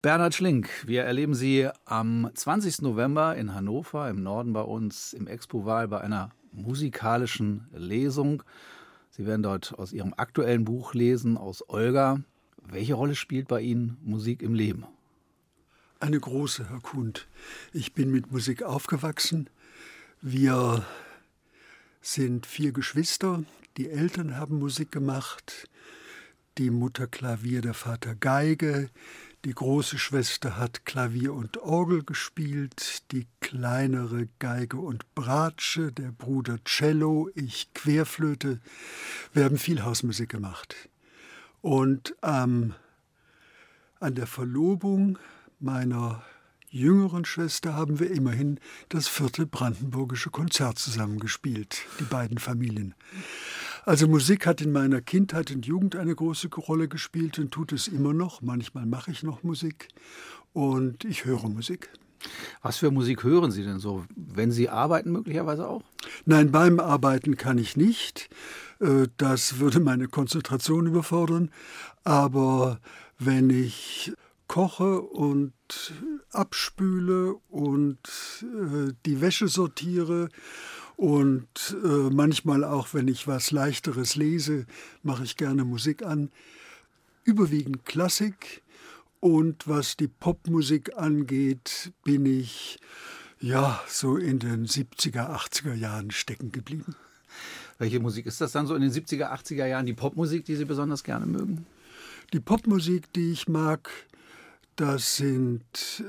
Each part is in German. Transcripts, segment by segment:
Bernhard Schlink, wir erleben Sie am 20. November in Hannover, im Norden bei uns, im Expo-Wahl bei einer musikalischen Lesung. Sie werden dort aus Ihrem aktuellen Buch lesen, aus Olga. Welche Rolle spielt bei Ihnen Musik im Leben? Eine große, Herr Kuhn. Ich bin mit Musik aufgewachsen. Wir sind 4 Geschwister. Die Eltern haben Musik gemacht. Die Mutter Klavier, der Vater Geige. Die große Schwester hat Klavier und Orgel gespielt, die kleinere Geige und Bratsche, der Bruder Cello, ich Querflöte. Wir haben viel Hausmusik gemacht. Und an der Verlobung meiner jüngeren Schwester haben wir immerhin das 4. Brandenburgische Konzert zusammengespielt, die beiden Familien. Also Musik hat in meiner Kindheit und Jugend eine große Rolle gespielt und tut es immer noch. Manchmal mache ich noch Musik und ich höre Musik. Was für Musik hören Sie denn so? Wenn Sie arbeiten möglicherweise auch? Nein, beim Arbeiten kann ich nicht. Das würde meine Konzentration überfordern. Aber wenn ich koche und abspüle und die Wäsche sortiere und manchmal auch, wenn ich was Leichteres lese, mache ich gerne Musik an. Überwiegend Klassik. Und was die Popmusik angeht, bin ich so in den 70er, 80er Jahren stecken geblieben. Welche Musik ist das dann so in den 70er, 80er Jahren, die Popmusik, die Sie besonders gerne mögen? Die Popmusik, die ich mag, das sind,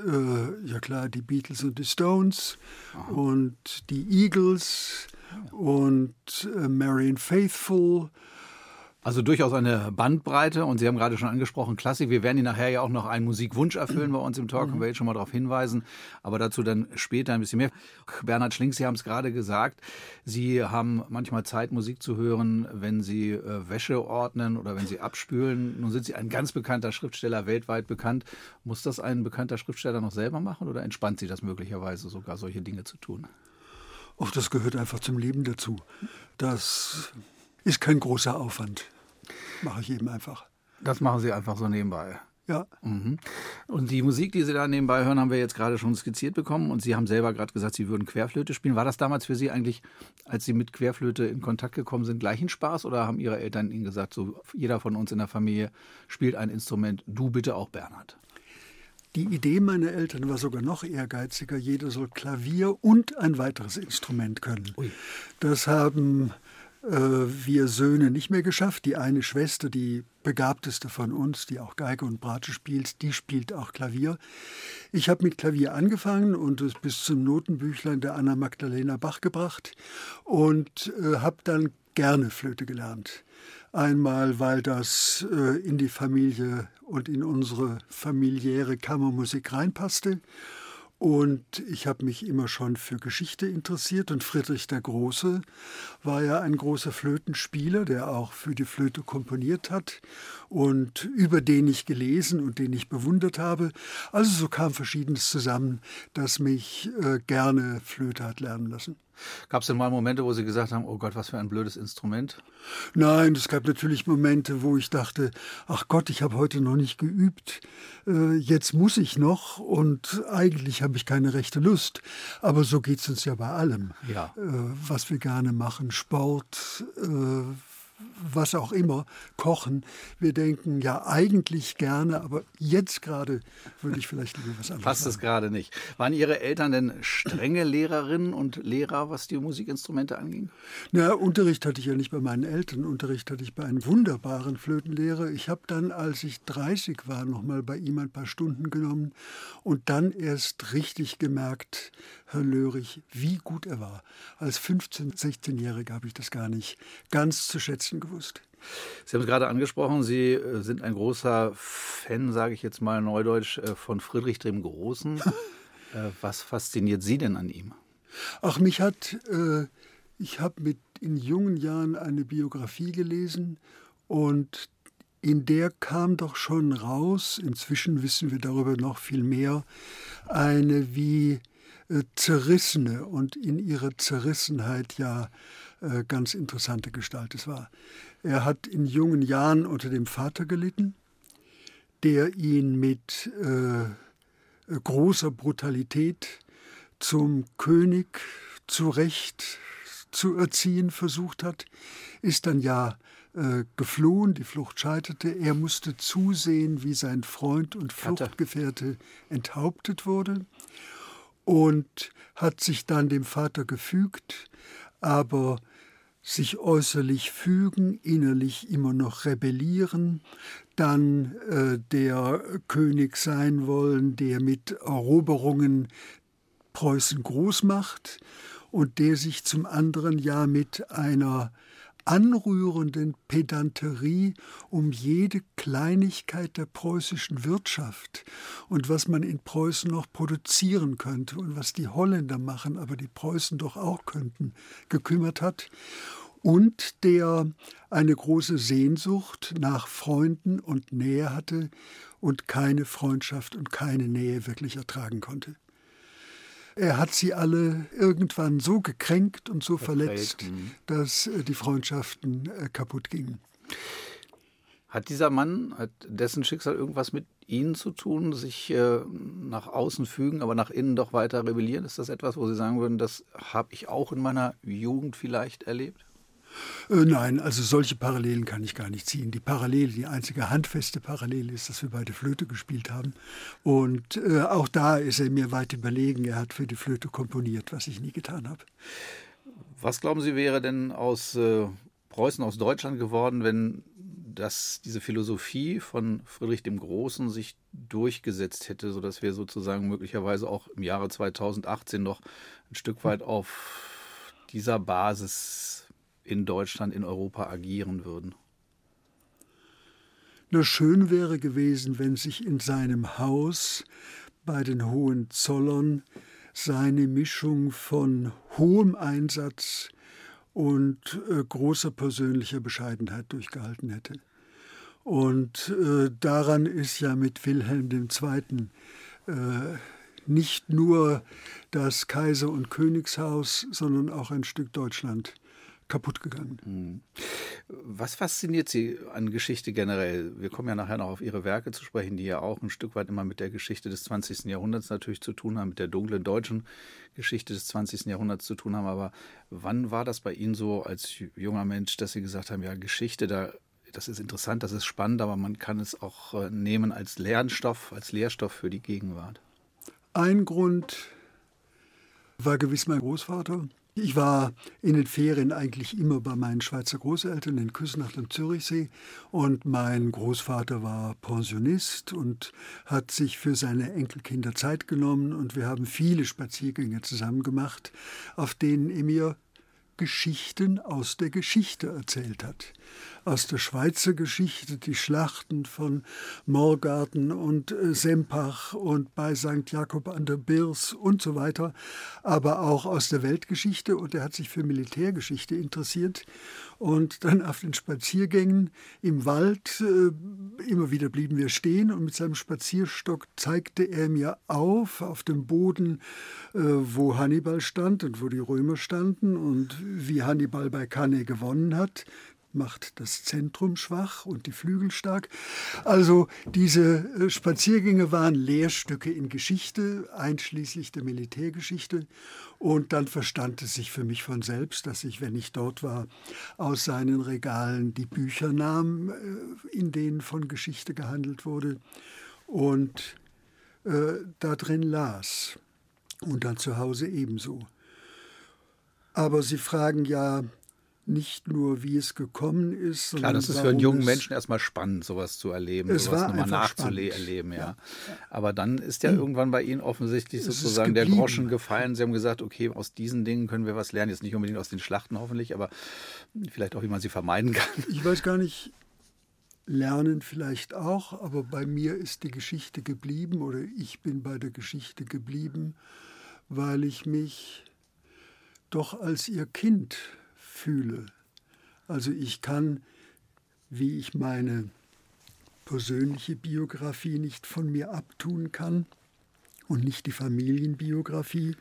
die Beatles und die Stones. Aha. Und die Eagles und Marianne Faithfull. Also durchaus eine Bandbreite und Sie haben gerade schon angesprochen, Klassik. Wir werden Ihnen nachher ja auch noch einen Musikwunsch erfüllen bei uns im Talk, können wir jetzt schon mal darauf hinweisen, aber dazu dann später ein bisschen mehr. Bernhard Schlink, Sie haben es gerade gesagt, Sie haben manchmal Zeit, Musik zu hören, wenn Sie Wäsche ordnen oder wenn Sie abspülen. Nun sind Sie ein ganz bekannter Schriftsteller, weltweit bekannt. Muss das ein bekannter Schriftsteller noch selber machen oder entspannt Sie das möglicherweise sogar, solche Dinge zu tun? Ach, das gehört einfach zum Leben dazu. Das ist kein großer Aufwand. Mache ich eben einfach. Das machen Sie einfach so nebenbei? Ja. Mhm. Und die Musik, die Sie da nebenbei hören, haben wir jetzt gerade schon skizziert bekommen. Und Sie haben selber gerade gesagt, Sie würden Querflöte spielen. War das damals für Sie eigentlich, als Sie mit Querflöte in Kontakt gekommen sind, gleich ein Spaß? Oder haben Ihre Eltern Ihnen gesagt, so jeder von uns in der Familie spielt ein Instrument, du bitte auch, Bernhard? Die Idee meiner Eltern war sogar noch ehrgeiziger. Jeder soll Klavier und ein weiteres Instrument können. Ui. Das haben wir Söhne nicht mehr geschafft. Die eine Schwester, die begabteste von uns, die auch Geige und Bratsche spielt, die spielt auch Klavier. Ich habe mit Klavier angefangen und es bis zum Notenbüchlein der Anna Magdalena Bach gebracht und habe dann gerne Flöte gelernt. Einmal, weil das in die Familie und in unsere familiäre Kammermusik reinpasste. Und ich habe mich immer schon für Geschichte interessiert und Friedrich der Große war ja ein großer Flötenspieler, der auch für die Flöte komponiert hat und über den ich gelesen und den ich bewundert habe. Also so kam Verschiedenes zusammen, das mich gerne Flöte hat lernen lassen. Gab es denn mal Momente, wo Sie gesagt haben, oh Gott, was für ein blödes Instrument? Nein, es gab natürlich Momente, wo ich dachte, ach Gott, ich habe heute noch nicht geübt, jetzt muss ich noch und eigentlich habe ich keine rechte Lust. Aber so geht es uns ja bei allem, was wir gerne machen, Sport, was auch immer, kochen. Wir denken ja eigentlich gerne, aber jetzt gerade würde ich vielleicht lieber was anderes Passt es gerade nicht. Waren Ihre Eltern denn strenge Lehrerinnen und Lehrer, was die Musikinstrumente anging? Na, Unterricht hatte ich ja nicht bei meinen Eltern. Unterricht hatte ich bei einem wunderbaren Flötenlehrer. Ich habe dann, als ich 30 war, noch mal bei ihm ein paar Stunden genommen und dann erst richtig gemerkt, Herr Löhrig, wie gut er war. Als 15-, 16-Jähriger habe ich das gar nicht ganz zu schätzen gewusst. Sie haben es gerade angesprochen, Sie sind ein großer Fan, sage ich jetzt mal neudeutsch, von Friedrich dem Großen. Was fasziniert Sie denn an ihm? Ach, ich habe in jungen Jahren eine Biografie gelesen und in der kam doch schon raus, inzwischen wissen wir darüber noch viel mehr, eine wie zerrissene und in ihrer Zerrissenheit ganz interessante Gestalt es war. Er hat in jungen Jahren unter dem Vater gelitten, der ihn mit großer Brutalität zum König zu Recht zu erziehen versucht hat, ist dann ja geflohen, die Flucht scheiterte. Er musste zusehen, wie sein Freund und Fluchtgefährte enthauptet wurde und hat sich dann dem Vater gefügt, aber sich äußerlich fügen, innerlich immer noch rebellieren, dann der König sein wollen, der mit Eroberungen Preußen groß macht und der sich zum anderen ja mit einer anrührenden Pedanterie um jede Kleinigkeit der preußischen Wirtschaft und was man in Preußen noch produzieren könnte und was die Holländer machen, aber die Preußen doch auch könnten, gekümmert hat und der eine große Sehnsucht nach Freunden und Nähe hatte und keine Freundschaft und keine Nähe wirklich ertragen konnte. Er hat sie alle irgendwann so gekränkt und so verletzt, dass die Freundschaften kaputt gingen. Hat dieser Mann, hat dessen Schicksal irgendwas mit Ihnen zu tun, sich nach außen fügen, aber nach innen doch weiter rebellieren? Ist das etwas, wo Sie sagen würden, das habe ich auch in meiner Jugend vielleicht erlebt? Nein, also solche Parallelen kann ich gar nicht ziehen. Die einzige handfeste Parallele ist, dass wir beide Flöte gespielt haben. Und auch da ist er mir weit überlegen. Er hat für die Flöte komponiert, was ich nie getan habe. Was glauben Sie, wäre denn aus Preußen, aus Deutschland geworden, wenn diese Philosophie von Friedrich dem Großen sich durchgesetzt hätte, sodass wir sozusagen möglicherweise auch im Jahre 2018 noch ein Stück weit auf dieser Basis in Deutschland, in Europa agieren würden? Na, schön wäre gewesen, wenn sich in seinem Haus bei den Hohenzollern seine Mischung von hohem Einsatz und großer persönlicher Bescheidenheit durchgehalten hätte. Und daran ist ja mit Wilhelm II. Nicht nur das Kaiser- und Königshaus, sondern auch ein Stück Deutschland kaputt gegangen. Was fasziniert Sie an Geschichte generell? Wir kommen ja nachher noch auf Ihre Werke zu sprechen, die ja auch ein Stück weit immer mit der Geschichte des 20. Jahrhunderts natürlich zu tun haben, mit der dunklen deutschen Geschichte des 20. Jahrhunderts zu tun haben. Aber wann war das bei Ihnen so als junger Mensch, dass Sie gesagt haben, ja, Geschichte, das ist interessant, das ist spannend, aber man kann es auch nehmen als Lernstoff, als Lehrstoff für die Gegenwart? Ein Grund war gewiss mein Großvater. Ich war in den Ferien eigentlich immer bei meinen Schweizer Großeltern in Küsnacht am Zürichsee und mein Großvater war Pensionist und hat sich für seine Enkelkinder Zeit genommen und wir haben viele Spaziergänge zusammen gemacht, auf denen er mir Geschichten aus der Geschichte erzählt hat. Aus der Schweizer Geschichte, die Schlachten von Morgarten und Sempach und bei St. Jakob an der Birs und so weiter, aber auch aus der Weltgeschichte und er hat sich für Militärgeschichte interessiert und dann auf den Spaziergängen im Wald, immer wieder blieben wir stehen und mit seinem Spazierstock zeigte er mir auf dem Boden, wo Hannibal stand und wo die Römer standen und wie Hannibal bei Cannae gewonnen hat, macht das Zentrum schwach und die Flügel stark. Also diese Spaziergänge waren Lehrstücke in Geschichte, einschließlich der Militärgeschichte. Und dann verstand es sich für mich von selbst, dass ich, wenn ich dort war, aus seinen Regalen die Bücher nahm, in denen von Geschichte gehandelt wurde und da drin las. Und dann zu Hause ebenso. Aber Sie fragen ja nicht nur, wie es gekommen ist, sondern klar, das ist für einen jungen Menschen erstmal spannend, sowas zu erleben, sowas nochmal nachzuerleben. Ja. Aber dann ist ja irgendwann bei Ihnen offensichtlich sozusagen der Groschen gefallen. Sie haben gesagt, okay, aus diesen Dingen können wir was lernen. Jetzt nicht unbedingt aus den Schlachten hoffentlich, aber vielleicht auch, wie man sie vermeiden kann. Ich weiß gar nicht, lernen vielleicht auch, aber bei mir ist die Geschichte geblieben oder ich bin bei der Geschichte geblieben, weil ich mich doch als ihr Kind fühle. Also ich kann, wie ich meine persönliche Biografie nicht von mir abtun kann und nicht die Familienbiografie,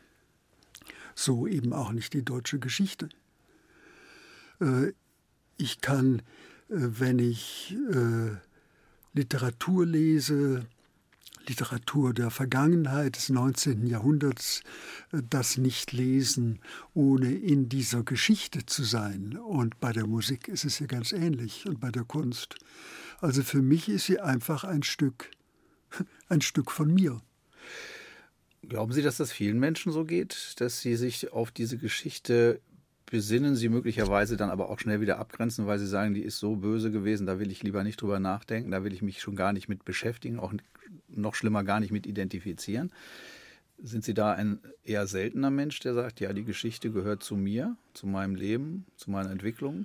so eben auch nicht die deutsche Geschichte. Ich kann, wenn ich Literatur lese, Literatur der Vergangenheit des 19. Jahrhunderts, das nicht lesen, ohne in dieser Geschichte zu sein. Und bei der Musik ist es ja ganz ähnlich und bei der Kunst. Also für mich ist sie einfach ein Stück von mir. Glauben Sie, dass das vielen Menschen so geht, dass sie sich auf diese Geschichte besinnen, sie möglicherweise dann aber auch schnell wieder abgrenzen, weil sie sagen, die ist so böse gewesen, da will ich lieber nicht drüber nachdenken, da will ich mich schon gar nicht mit beschäftigen, auch noch schlimmer gar nicht mit identifizieren? Sind Sie da ein eher seltener Mensch, der sagt, ja, die Geschichte gehört zu mir, zu meinem Leben, zu meiner Entwicklung?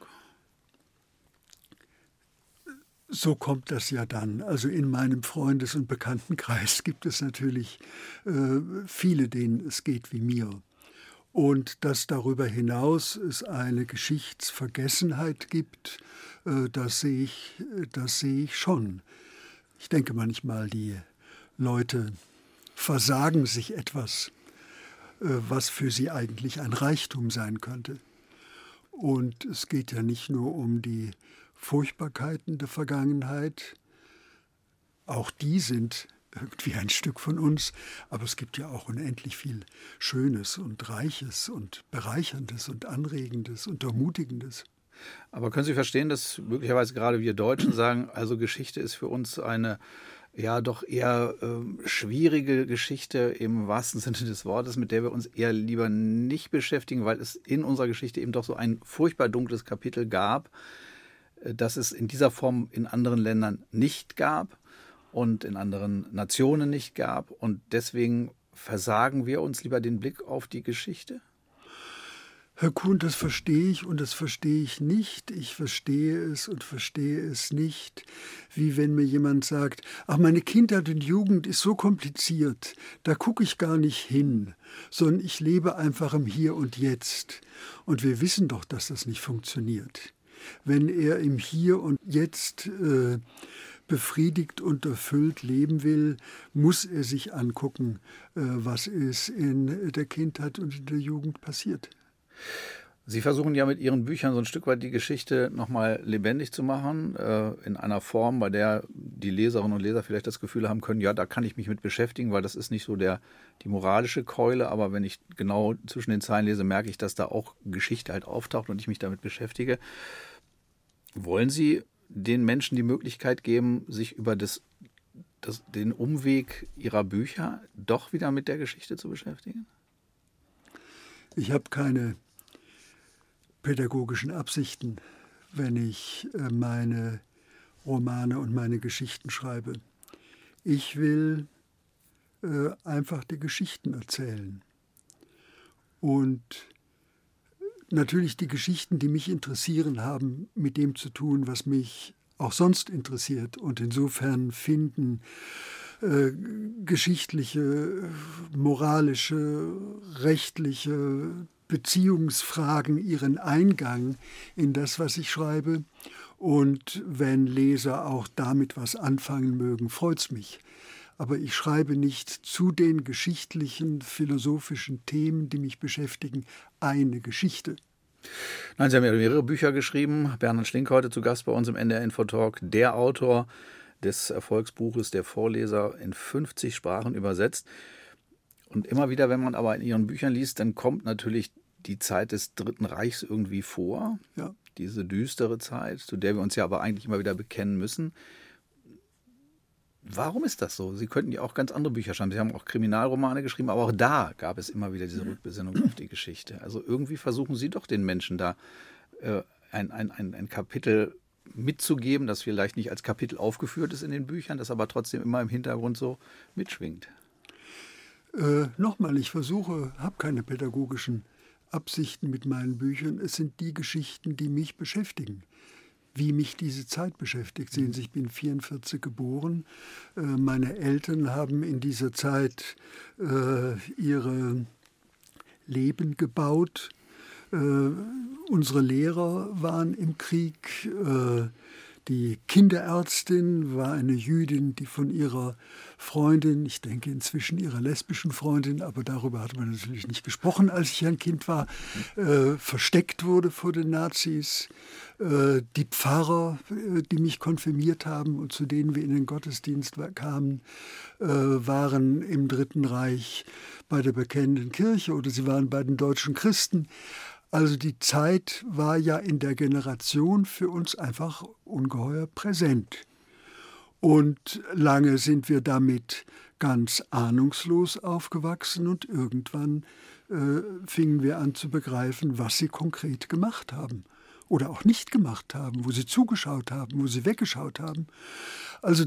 So kommt das ja dann. Also in meinem Freundes- und Bekanntenkreis gibt es natürlich viele, denen es geht wie mir. Und dass darüber hinaus es eine Geschichtsvergessenheit gibt, das sehe ich schon. Ich denke manchmal, die Leute versagen sich etwas, was für sie eigentlich ein Reichtum sein könnte. Und es geht ja nicht nur um die Furchtbarkeiten der Vergangenheit, auch die sind irgendwie ein Stück von uns, aber es gibt ja auch unendlich viel Schönes und Reiches und Bereicherndes und Anregendes und Ermutigendes. Aber können Sie verstehen, dass möglicherweise gerade wir Deutschen sagen, also Geschichte ist für uns eine ja doch eher schwierige Geschichte im wahrsten Sinne des Wortes, mit der wir uns eher lieber nicht beschäftigen, weil es in unserer Geschichte eben doch so ein furchtbar dunkles Kapitel gab, das es in dieser Form in anderen Ländern nicht gab und in anderen Nationen nicht gab. Und deswegen versagen wir uns lieber den Blick auf die Geschichte? Herr Kuhn, das verstehe ich und das verstehe ich nicht. Ich verstehe es und verstehe es nicht. Wie wenn mir jemand sagt, ach, meine Kindheit und Jugend ist so kompliziert, da gucke ich gar nicht hin, sondern ich lebe einfach im Hier und Jetzt. Und wir wissen doch, dass das nicht funktioniert. Wenn er im Hier und Jetzt befriedigt und erfüllt leben will, muss er sich angucken, was ist in der Kindheit und in der Jugend passiert. Sie versuchen ja mit Ihren Büchern so ein Stück weit die Geschichte nochmal lebendig zu machen, in einer Form, bei der die Leserinnen und Leser vielleicht das Gefühl haben können, ja, da kann ich mich mit beschäftigen, weil das ist nicht so die moralische Keule, aber wenn ich genau zwischen den Zeilen lese, merke ich, dass da auch Geschichte halt auftaucht und ich mich damit beschäftige. Wollen Sie den Menschen die Möglichkeit geben, sich über den Umweg ihrer Bücher doch wieder mit der Geschichte zu beschäftigen? Ich habe keine pädagogischen Absichten, wenn ich meine Romane und meine Geschichten schreibe. Ich will einfach die Geschichten erzählen. Und natürlich die Geschichten, die mich interessieren, haben mit dem zu tun, was mich auch sonst interessiert. Und insofern finden geschichtliche, moralische, rechtliche Beziehungsfragen ihren Eingang in das, was ich schreibe. Und wenn Leser auch damit was anfangen mögen, freut es mich. Aber ich schreibe nicht zu den geschichtlichen, philosophischen Themen, die mich beschäftigen, eine Geschichte. Nein, Sie haben ja mehrere Bücher geschrieben. Bernhard Schlink heute zu Gast bei uns im NDR-Info-Talk, der Autor des Erfolgsbuches Der Vorleser, in 50 Sprachen übersetzt. Und immer wieder, wenn man aber in Ihren Büchern liest, dann kommt natürlich die Zeit des Dritten Reichs irgendwie vor. Ja. Diese düstere Zeit, zu der wir uns ja aber eigentlich immer wieder bekennen müssen. Warum ist das so? Sie könnten ja auch ganz andere Bücher schreiben. Sie haben auch Kriminalromane geschrieben, aber auch da gab es immer wieder diese Rückbesinnung auf die Geschichte. Also irgendwie versuchen Sie doch den Menschen da ein Kapitel mitzugeben, das vielleicht nicht als Kapitel aufgeführt ist in den Büchern, das aber trotzdem immer im Hintergrund so mitschwingt. Nochmal, ich habe keine pädagogischen Absichten mit meinen Büchern. Es sind die Geschichten, die mich beschäftigen, wie mich diese Zeit beschäftigt. Sehen Sie, ich bin 1944 geboren. Meine Eltern haben in dieser Zeit ihre Leben gebaut. Unsere Lehrer waren im Krieg. Die Kinderärztin war eine Jüdin, die von ihrer Freundin, ich denke inzwischen ihrer lesbischen Freundin, aber darüber hat man natürlich nicht gesprochen, als ich ein Kind war, versteckt wurde vor den Nazis. Die Pfarrer, die mich konfirmiert haben und zu denen wir in den Gottesdienst kamen, waren im Dritten Reich bei der Bekennenden Kirche oder sie waren bei den deutschen Christen. Also die Zeit war ja in der Generation für uns einfach ungeheuer präsent. Und lange sind wir damit ganz ahnungslos aufgewachsen und irgendwann fingen wir an zu begreifen, was sie konkret gemacht haben oder auch nicht gemacht haben, wo sie zugeschaut haben, wo sie weggeschaut haben. Also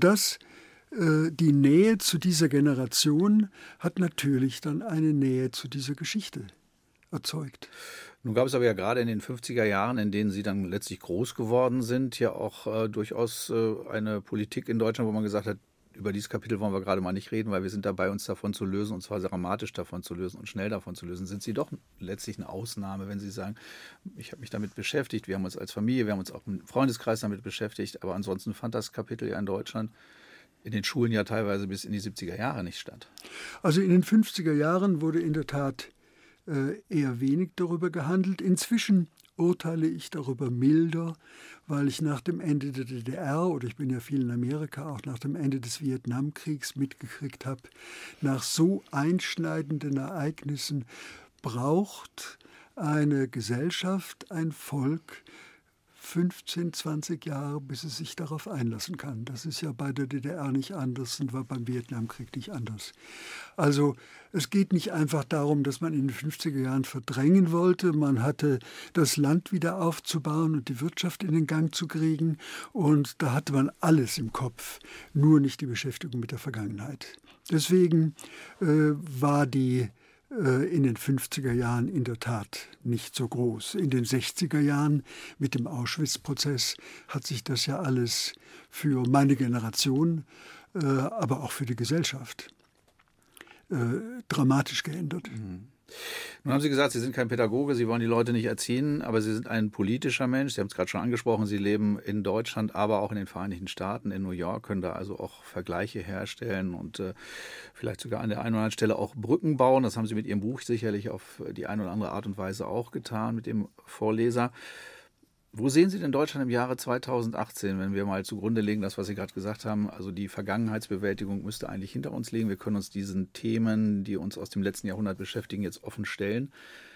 die Nähe zu dieser Generation hat natürlich dann eine Nähe zu dieser Geschichte erzeugt. Nun gab es aber ja gerade in den 50er Jahren, in denen Sie dann letztlich groß geworden sind, ja auch durchaus eine Politik in Deutschland, wo man gesagt hat, über dieses Kapitel wollen wir gerade mal nicht reden, weil wir sind dabei, uns davon zu lösen, und zwar dramatisch davon zu lösen und schnell davon zu lösen. Sind Sie doch letztlich eine Ausnahme, wenn Sie sagen, ich habe mich damit beschäftigt, wir haben uns als Familie, wir haben uns auch im Freundeskreis damit beschäftigt, aber ansonsten fand das Kapitel ja in Deutschland in den Schulen ja teilweise bis in die 70er Jahre nicht statt. Also in den 50er Jahren wurde in der Tat eher wenig darüber gehandelt. Inzwischen urteile ich darüber milder, weil ich nach dem Ende der DDR, oder ich bin ja viel in Amerika, auch nach dem Ende des Vietnamkriegs mitgekriegt habe, nach so einschneidenden Ereignissen braucht eine Gesellschaft, ein Volk 15, 20 Jahre, bis es sich darauf einlassen kann. Das ist ja bei der DDR nicht anders und war beim Vietnamkrieg nicht anders. Also es geht nicht einfach darum, dass man in den 50er Jahren verdrängen wollte. Man hatte das Land wieder aufzubauen und die Wirtschaft in den Gang zu kriegen. Und da hatte man alles im Kopf, nur nicht die Beschäftigung mit der Vergangenheit. Deswegen war die in den 50er Jahren in der Tat nicht so groß. In den 60er Jahren mit dem Auschwitz-Prozess hat sich das ja alles für meine Generation, aber auch für die Gesellschaft dramatisch geändert. Mhm. Nun haben Sie gesagt, Sie sind kein Pädagoge, Sie wollen die Leute nicht erziehen, aber Sie sind ein politischer Mensch. Sie haben es gerade schon angesprochen, Sie leben in Deutschland, aber auch in den Vereinigten Staaten, in New York, können da also auch Vergleiche herstellen und vielleicht sogar an der einen oder anderen Stelle auch Brücken bauen. Das haben Sie mit Ihrem Buch sicherlich auf die eine oder andere Art und Weise auch getan, mit dem Vorleser. Wo sehen Sie denn Deutschland im Jahre 2018, wenn wir mal zugrunde legen, das, was Sie gerade gesagt haben, also die Vergangenheitsbewältigung müsste eigentlich hinter uns liegen. Wir können uns diesen Themen, die uns aus dem letzten Jahrhundert beschäftigen, jetzt offen stellen.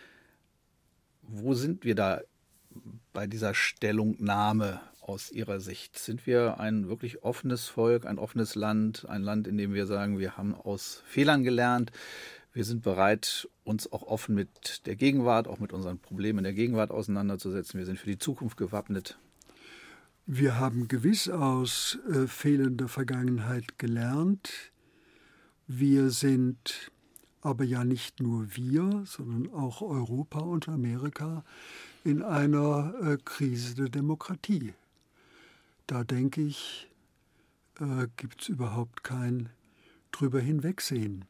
Wo sind wir da bei dieser Stellungnahme aus Ihrer Sicht? Sind wir ein wirklich offenes Volk, ein offenes Land, ein Land, in dem wir sagen, wir haben aus Fehlern gelernt, wir sind bereit, uns auch offen mit der Gegenwart, auch mit unseren Problemen der Gegenwart auseinanderzusetzen. Wir sind für die Zukunft gewappnet. Wir haben gewiss aus Fehlern der Vergangenheit gelernt. Wir sind aber ja nicht nur wir, sondern auch Europa und Amerika in einer Krise der Demokratie. Da denke ich, gibt es überhaupt kein drüber hinwegsehen.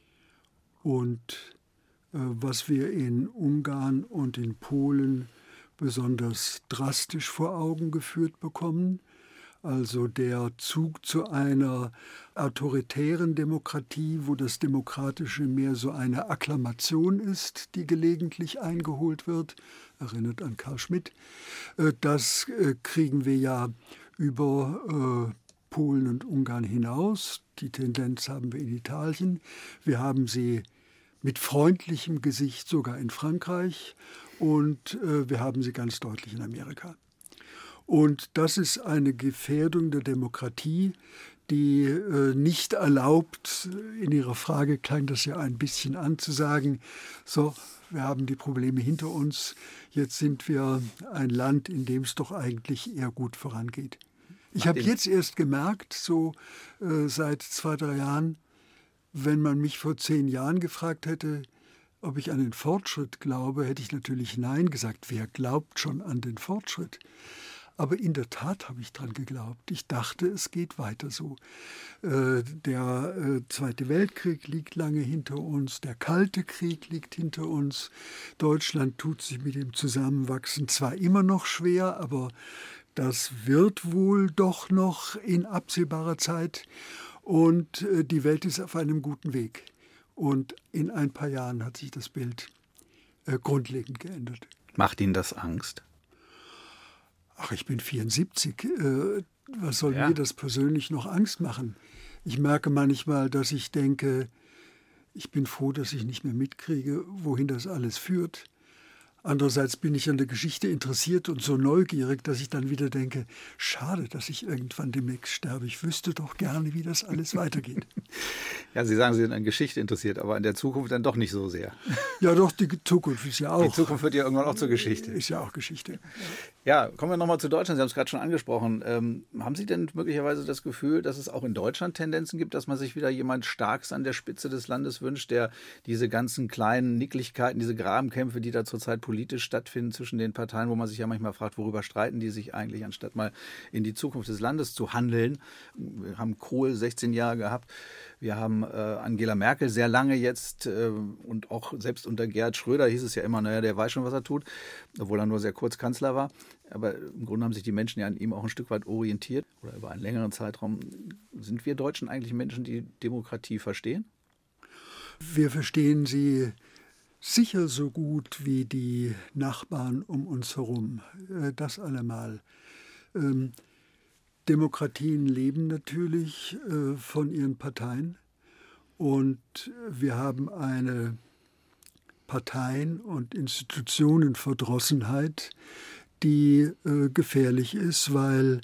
Und was wir in Ungarn und in Polen besonders drastisch vor Augen geführt bekommen, also der Zug zu einer autoritären Demokratie, wo das Demokratische mehr so eine Akklamation ist, die gelegentlich eingeholt wird, erinnert an Karl Schmitt, das kriegen wir ja über Polen und Ungarn hinaus. Die Tendenz haben wir in Italien. Wir haben sie mit freundlichem Gesicht sogar in Frankreich und wir haben sie ganz deutlich in Amerika. Und das ist eine Gefährdung der Demokratie, die nicht erlaubt, in Ihrer Frage klang das ja ein bisschen an, zu sagen, so, wir haben die Probleme hinter uns, jetzt sind wir ein Land, in dem es doch eigentlich eher gut vorangeht. Ich habe jetzt erst gemerkt, so seit 2, 3 Jahren, wenn man mich vor 10 Jahren gefragt hätte, ob ich an den Fortschritt glaube, hätte ich natürlich Nein gesagt. Wer glaubt schon an den Fortschritt? Aber in der Tat habe ich dran geglaubt. Ich dachte, es geht weiter so. Der Zweite Weltkrieg liegt lange hinter uns, der Kalte Krieg liegt hinter uns. Deutschland tut sich mit dem Zusammenwachsen zwar immer noch schwer, aber Das wird wohl doch noch in absehbarer Zeit und die Welt ist auf einem guten Weg. Und in ein paar Jahren hat sich das Bild grundlegend geändert. Macht Ihnen das Angst? Ach, ich bin 74. Was soll mir das persönlich noch Angst machen? Ich merke manchmal, dass ich denke, ich bin froh, dass ich nicht mehr mitkriege, wohin das alles führt. Andererseits bin ich an der Geschichte interessiert und so neugierig, dass ich dann wieder denke, schade, dass ich irgendwann demnächst sterbe. Ich wüsste doch gerne, wie das alles weitergeht. Ja, Sie sagen, Sie sind an Geschichte interessiert, aber an der Zukunft dann doch nicht so sehr. Ja, doch, die Zukunft ist ja auch. Die Zukunft wird ja irgendwann auch zur Geschichte. Ist ja auch Geschichte. Ja, kommen wir nochmal zu Deutschland. Sie haben es gerade schon angesprochen. Haben Sie denn möglicherweise das Gefühl, dass es auch in Deutschland Tendenzen gibt, dass man sich wieder jemand Starkes an der Spitze des Landes wünscht, der diese ganzen kleinen Nicklichkeiten, diese Grabenkämpfe, die da zurzeit politisch stattfinden zwischen den Parteien, wo man sich ja manchmal fragt, worüber streiten die sich eigentlich, anstatt mal in die Zukunft des Landes zu handeln. Wir haben Kohl 16 Jahre gehabt. Wir haben Angela Merkel sehr lange jetzt und auch selbst unter Gerhard Schröder hieß es ja immer, naja, der weiß schon, was er tut, obwohl er nur sehr kurz Kanzler war. Aber im Grunde haben sich die Menschen ja an ihm auch ein Stück weit orientiert oder über einen längeren Zeitraum. Sind wir Deutschen eigentlich Menschen, die Demokratie verstehen? Wir verstehen sie sicher so gut wie die Nachbarn um uns herum. Das allemal. Demokratien leben natürlich von ihren Parteien und wir haben eine Parteien- und Institutionenverdrossenheit, die gefährlich ist, weil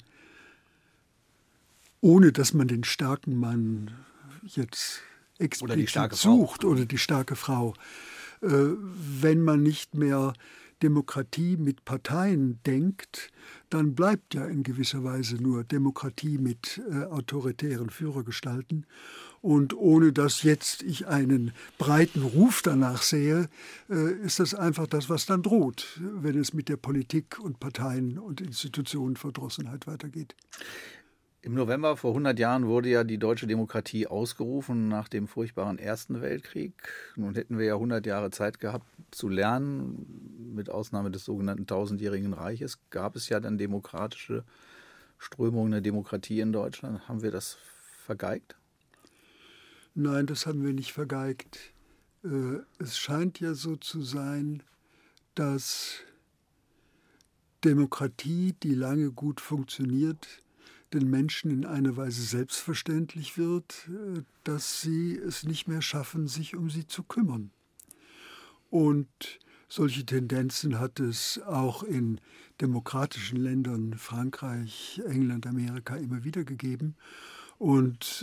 ohne dass man den starken Mann jetzt explizit sucht oder die starke Frau, wenn man nicht mehr Demokratie mit Parteien denkt, dann bleibt ja in gewisser Weise nur Demokratie mit autoritären Führergestalten. Und ohne dass jetzt ich einen breiten Ruf danach sehe, ist das einfach das, was dann droht, wenn es mit der Politik und Parteien und Institutionenverdrossenheit weitergeht. Im November vor 100 Jahren wurde ja die deutsche Demokratie ausgerufen nach dem furchtbaren Ersten Weltkrieg. Nun hätten wir ja 100 Jahre Zeit gehabt zu lernen. Mit Ausnahme des sogenannten Tausendjährigen Reiches gab es ja dann demokratische Strömungen der Demokratie in Deutschland. Haben wir das vergeigt? Nein, das haben wir nicht vergeigt. Es scheint ja so zu sein, dass Demokratie, die lange gut funktioniert, den Menschen in einer Weise selbstverständlich wird, dass sie es nicht mehr schaffen, sich um sie zu kümmern. Und solche Tendenzen hat es auch in demokratischen Ländern, Frankreich, England, Amerika, immer wieder gegeben. Und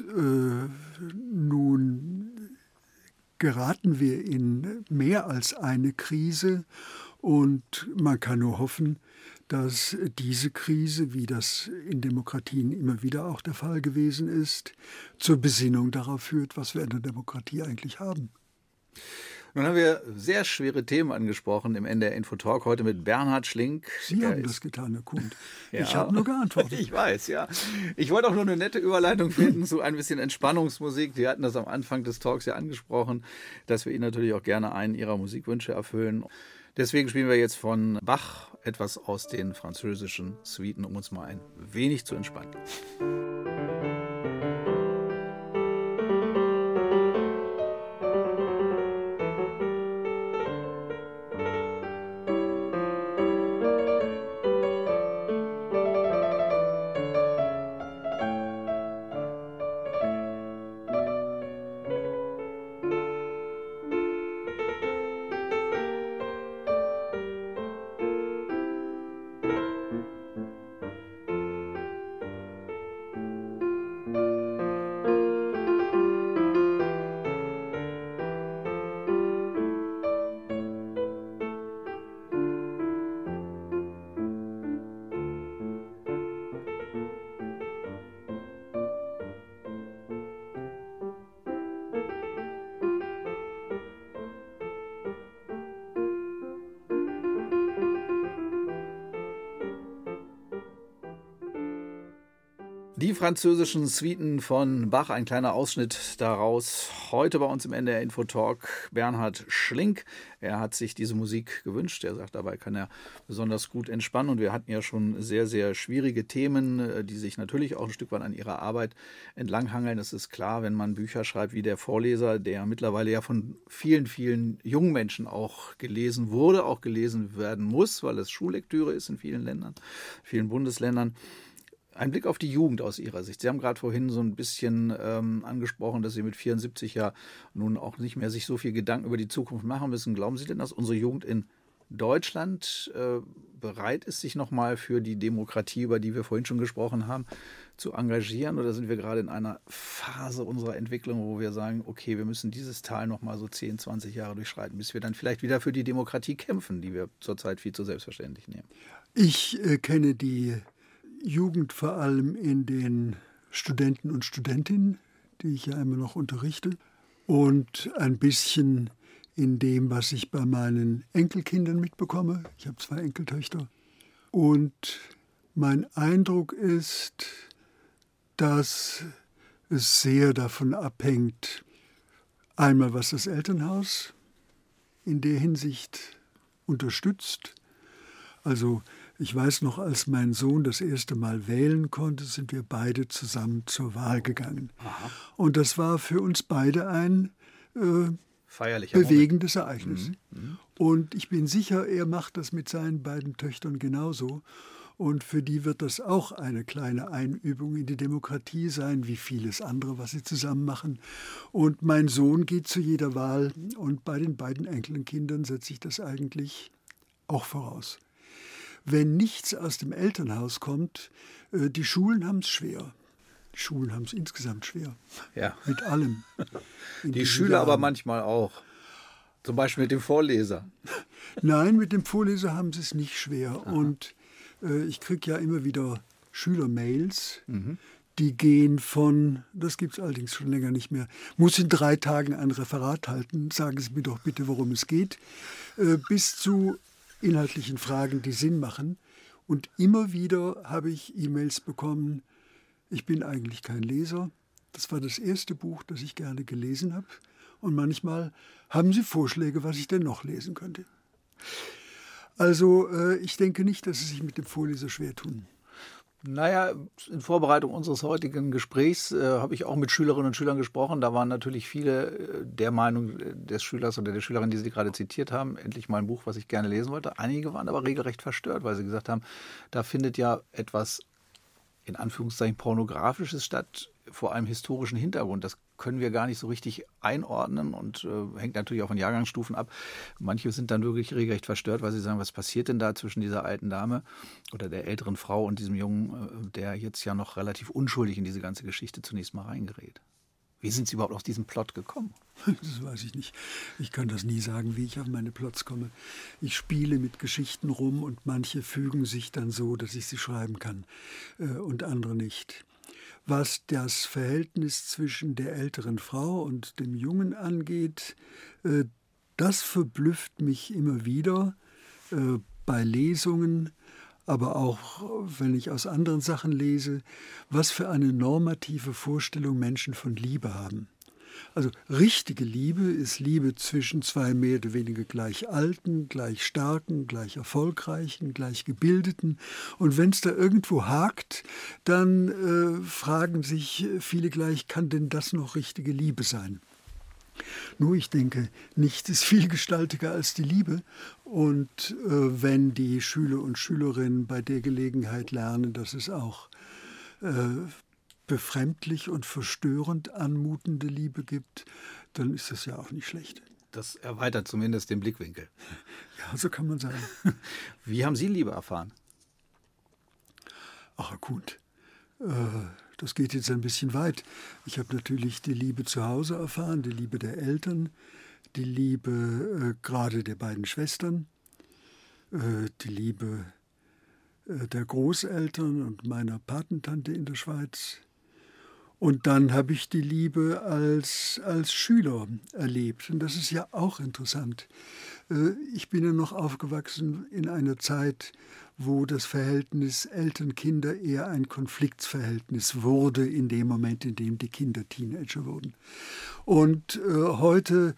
nun geraten wir in mehr als eine Krise und man kann nur hoffen, dass diese Krise, wie das in Demokratien immer wieder auch der Fall gewesen ist, zur Besinnung darauf führt, was wir in der Demokratie eigentlich haben. Nun haben wir sehr schwere Themen angesprochen im NDR Info Talk heute mit Bernhard Schlink. Sie haben das getan, Herr Kundt. Ja. Ich habe nur geantwortet. Ich weiß, ja. Ich wollte auch nur eine nette Überleitung finden zu ein bisschen Entspannungsmusik. Sie hatten das am Anfang des Talks ja angesprochen, dass wir Ihnen natürlich auch gerne einen Ihrer Musikwünsche erfüllen. Deswegen spielen wir jetzt von Bach etwas aus den französischen Suiten, um uns mal ein wenig zu entspannen. Die französischen Suiten von Bach, ein kleiner Ausschnitt daraus. Heute bei uns im NDR Info Talk Bernhard Schlink. Er hat sich diese Musik gewünscht. Er sagt, dabei kann er besonders gut entspannen. Und wir hatten ja schon sehr, sehr schwierige Themen, die sich natürlich auch ein Stück weit an ihrer Arbeit entlanghangeln. Es ist klar, wenn man Bücher schreibt wie der Vorleser, der mittlerweile ja von vielen, vielen jungen Menschen auch gelesen wurde, auch gelesen werden muss, weil es Schullektüre ist in vielen Ländern, vielen Bundesländern. Ein Blick auf die Jugend aus Ihrer Sicht. Sie haben gerade vorhin so ein bisschen angesprochen, dass Sie mit 74 ja nun auch nicht mehr sich so viel Gedanken über die Zukunft machen müssen. Glauben Sie denn, dass unsere Jugend in Deutschland bereit ist, sich nochmal für die Demokratie, über die wir vorhin schon gesprochen haben, zu engagieren? Oder sind wir gerade in einer Phase unserer Entwicklung, wo wir sagen, okay, wir müssen dieses Tal nochmal so 10, 20 Jahre durchschreiten, bis wir dann vielleicht wieder für die Demokratie kämpfen, die wir zurzeit viel zu selbstverständlich nehmen? Ich kenne die Jugend vor allem in den Studenten und Studentinnen, die ich ja immer noch unterrichte, und ein bisschen in dem, was ich bei meinen Enkelkindern mitbekomme. Ich habe 2 Enkeltöchter. Und mein Eindruck ist, dass es sehr davon abhängt, einmal was das Elternhaus in der Hinsicht unterstützt. Also ich weiß noch, als mein Sohn das erste Mal wählen konnte, sind wir beide zusammen zur Wahl gegangen. Aha. Und das war für uns beide ein bewegendes Ereignis. Mhm. Und ich bin sicher, er macht das mit seinen beiden Töchtern genauso. Und für die wird das auch eine kleine Einübung in die Demokratie sein, wie vieles andere, was sie zusammen machen. Und mein Sohn geht zu jeder Wahl. Und bei den beiden Enkelkindern setze ich das eigentlich auch voraus. Wenn nichts aus dem Elternhaus kommt, die Schulen haben es schwer. Die Schulen haben es insgesamt schwer. Ja. Mit allem. Die Schüler aber manchmal auch. Zum Beispiel mit dem Vorleser. Nein, mit dem Vorleser haben sie es nicht schwer. Aha. Und ich kriege ja immer wieder Schülermails, die gehen von, das gibt es allerdings schon länger nicht mehr, muss in 3 Tagen ein Referat halten, sagen Sie mir doch bitte, worum es geht, bis zu inhaltlichen Fragen, die Sinn machen. Und immer wieder habe ich E-Mails bekommen, ich bin eigentlich kein Leser. Das war das erste Buch, das ich gerne gelesen habe. Und manchmal haben sie Vorschläge, was ich denn noch lesen könnte. Also ich denke nicht, dass sie sich mit dem Vorleser schwer tun. Naja, in Vorbereitung unseres heutigen Gesprächs habe ich auch mit Schülerinnen und Schülern gesprochen. Da waren natürlich viele der Meinung des Schülers oder der Schülerin, die Sie gerade zitiert haben, endlich mal ein Buch, was ich gerne lesen wollte. Einige waren aber regelrecht verstört, weil sie gesagt haben, da findet ja etwas, in Anführungszeichen, Pornografisches statt, vor einem historischen Hintergrund. Das können wir gar nicht so richtig einordnen und hängt natürlich auch von Jahrgangsstufen ab. Manche sind dann wirklich regelrecht verstört, weil sie sagen, was passiert denn da zwischen dieser alten Dame oder der älteren Frau und diesem Jungen, der jetzt ja noch relativ unschuldig in diese ganze Geschichte zunächst mal reingerät. Wie sind Sie überhaupt auf diesen Plot gekommen? Das weiß ich nicht. Ich kann das nie sagen, wie ich auf meine Plots komme. Ich spiele mit Geschichten rum und manche fügen sich dann so, dass ich sie schreiben kann und andere nicht. Was das Verhältnis zwischen der älteren Frau und dem Jungen angeht, das verblüfft mich immer wieder bei Lesungen, aber auch wenn ich aus anderen Sachen lese, was für eine normative Vorstellung Menschen von Liebe haben. Also richtige Liebe ist Liebe zwischen 2 mehr oder weniger gleich Alten, gleich Starken, gleich Erfolgreichen, gleich Gebildeten. Und wenn es da irgendwo hakt, dann fragen sich viele gleich, kann denn das noch richtige Liebe sein? Nur ich denke, nichts ist vielgestaltiger als die Liebe. Und wenn die Schüler und Schülerinnen bei der Gelegenheit lernen, dass es auch befremdlich und verstörend anmutende Liebe gibt, dann ist das ja auch nicht schlecht. Das erweitert zumindest den Blickwinkel. Ja, so kann man sagen. Wie haben Sie Liebe erfahren? Ach gut, das geht jetzt ein bisschen weit. Ich habe natürlich die Liebe zu Hause erfahren, die Liebe der Eltern, die Liebe gerade der beiden Schwestern, die Liebe der Großeltern und meiner Patentante in der Schweiz. Und dann habe ich die Liebe als Schüler erlebt. Und das ist ja auch interessant. Ich bin ja noch aufgewachsen in einer Zeit, wo das Verhältnis Eltern-Kinder eher ein Konfliktverhältnis wurde in dem Moment, in dem die Kinder Teenager wurden. Und heute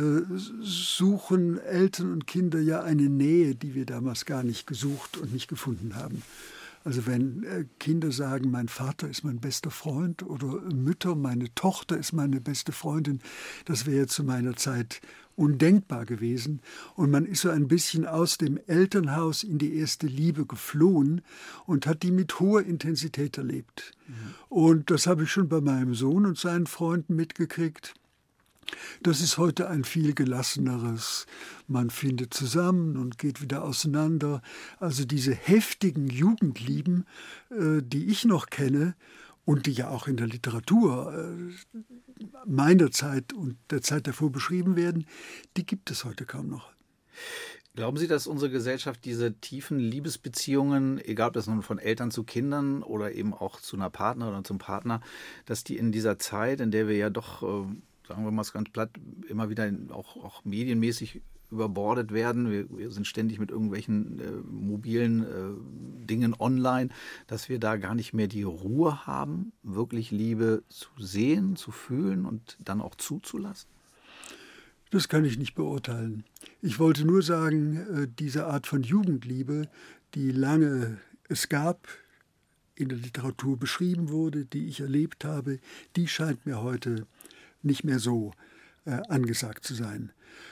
suchen Eltern und Kinder ja eine Nähe, die wir damals gar nicht gesucht und nicht gefunden haben. Also wenn Kinder sagen, mein Vater ist mein bester Freund oder Mütter, meine Tochter ist meine beste Freundin, das wäre zu meiner Zeit undenkbar gewesen. Und man ist so ein bisschen aus dem Elternhaus in die erste Liebe geflohen und hat die mit hoher Intensität erlebt. Mhm. Und das habe ich schon bei meinem Sohn und seinen Freunden mitgekriegt. Das ist heute ein viel gelasseneres, man findet zusammen und geht wieder auseinander. Also diese heftigen Jugendlieben, die ich noch kenne und die ja auch in der Literatur meiner Zeit und der Zeit davor beschrieben werden, die gibt es heute kaum noch. Glauben Sie, dass unsere Gesellschaft diese tiefen Liebesbeziehungen, egal ob das nun von Eltern zu Kindern oder eben auch zu einer Partnerin oder zum Partner, dass die in dieser Zeit, in der wir ja doch sagen wir mal es ganz platt, immer wieder auch medienmäßig überbordet werden. Wir sind ständig mit irgendwelchen mobilen Dingen online, dass wir da gar nicht mehr die Ruhe haben, wirklich Liebe zu sehen, zu fühlen und dann auch zuzulassen? Das kann ich nicht beurteilen. Ich wollte nur sagen, diese Art von Jugendliebe, die lange es gab, in der Literatur beschrieben wurde, die ich erlebt habe, die scheint mir heute nicht mehr so angesagt zu sein.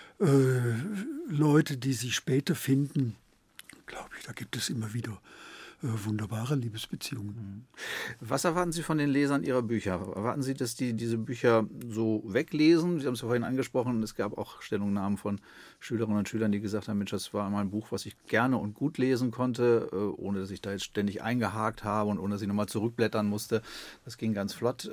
Leute, die sich später finden, glaube ich, da gibt es immer wieder wunderbare Liebesbeziehungen. Was erwarten Sie von den Lesern Ihrer Bücher? Erwarten Sie, dass die diese Bücher so weglesen? Sie haben es ja vorhin angesprochen, es gab auch Stellungnahmen von Schülerinnen und Schülern, die gesagt haben, Mensch, das war mal ein Buch, was ich gerne und gut lesen konnte, ohne dass ich da jetzt ständig eingehakt habe und ohne dass ich nochmal zurückblättern musste. Das ging ganz flott.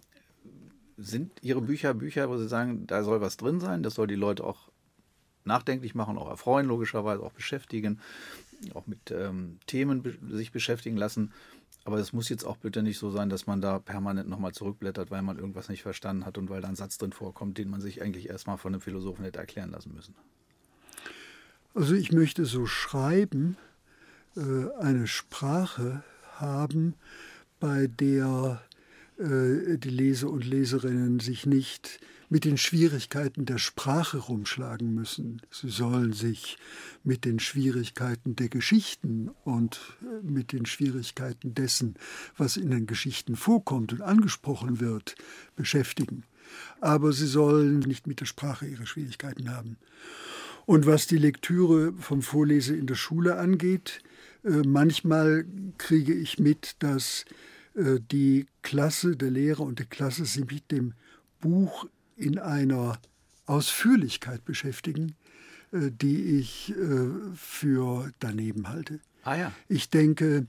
Sind Ihre Bücher, wo Sie sagen, da soll was drin sein, das soll die Leute auch nachdenklich machen, auch erfreuen, logischerweise auch beschäftigen, auch mit Themen sich beschäftigen lassen. Aber es muss jetzt auch bitte nicht so sein, dass man da permanent nochmal zurückblättert, weil man irgendwas nicht verstanden hat und weil da ein Satz drin vorkommt, den man sich eigentlich erstmal von einem Philosophen hätte erklären lassen müssen. Also ich möchte so schreiben, eine Sprache haben, bei der die Leser und Leserinnen sich nicht mit den Schwierigkeiten der Sprache rumschlagen müssen. Sie sollen sich mit den Schwierigkeiten der Geschichten und mit den Schwierigkeiten dessen, was in den Geschichten vorkommt und angesprochen wird, beschäftigen. Aber sie sollen nicht mit der Sprache ihre Schwierigkeiten haben. Und was die Lektüre vom Vorlese in der Schule angeht, manchmal kriege ich mit, dass die Klasse, der Lehrer und die Klasse sich mit dem Buch in einer Ausführlichkeit beschäftigen, die ich für daneben halte. Ah ja. Ich denke,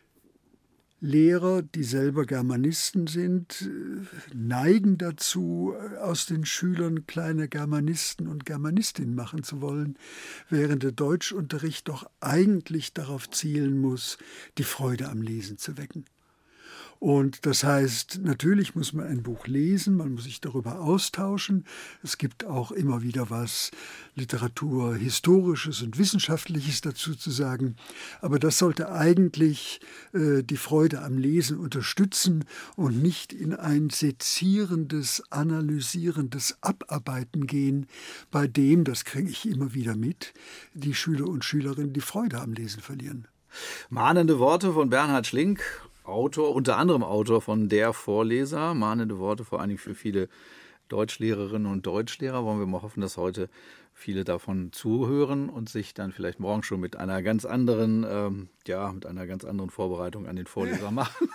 Lehrer, die selber Germanisten sind, neigen dazu, aus den Schülern kleine Germanisten und Germanistinnen machen zu wollen, während der Deutschunterricht doch eigentlich darauf zielen muss, die Freude am Lesen zu wecken. Und das heißt, natürlich muss man ein Buch lesen, man muss sich darüber austauschen. Es gibt auch immer wieder was Literaturhistorisches und Wissenschaftliches dazu zu sagen. Aber das sollte eigentlich die Freude am Lesen unterstützen und nicht in ein sezierendes, analysierendes Abarbeiten gehen, bei dem, das kriege ich immer wieder mit, die Schüler und Schülerinnen die Freude am Lesen verlieren. Mahnende Worte von Bernhard Schlink. Autor, unter anderem Autor von Der Vorleser, mahnende Worte vor allem für viele Deutschlehrerinnen und Deutschlehrer. Wollen wir mal hoffen, dass heute viele davon zuhören und sich dann vielleicht morgen schon mit einer ganz anderen, mit einer ganz anderen Vorbereitung an den Vorleser machen.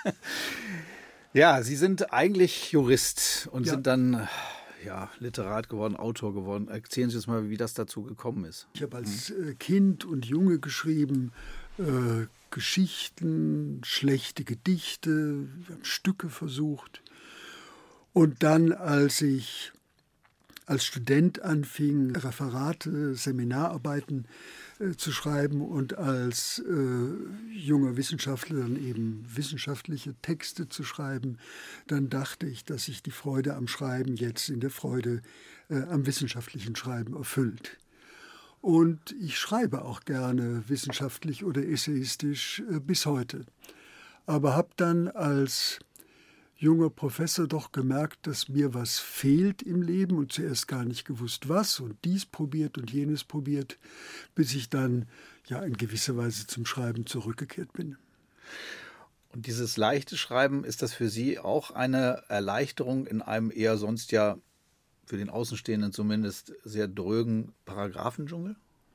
Ja, Sie sind eigentlich Jurist und sind dann Literat geworden, Autor geworden. Erzählen Sie uns mal, wie das dazu gekommen ist. Ich habe als Kind und Junge geschrieben, Geschichten, schlechte Gedichte, wir haben Stücke versucht. Und dann, als ich als Student anfing, Referate, Seminararbeiten zu schreiben und als junger Wissenschaftler dann eben wissenschaftliche Texte zu schreiben, dann dachte ich, dass sich die Freude am Schreiben jetzt in der Freude am wissenschaftlichen Schreiben erfüllt. Und ich schreibe auch gerne wissenschaftlich oder essayistisch bis heute. Aber habe dann als junger Professor doch gemerkt, dass mir was fehlt im Leben und zuerst gar nicht gewusst was und dies probiert und jenes probiert, bis ich dann ja in gewisser Weise zum Schreiben zurückgekehrt bin. Und dieses leichte Schreiben, ist das für Sie auch eine Erleichterung in einem eher sonst ja für den Außenstehenden zumindest sehr drögen Paragraphendschungel?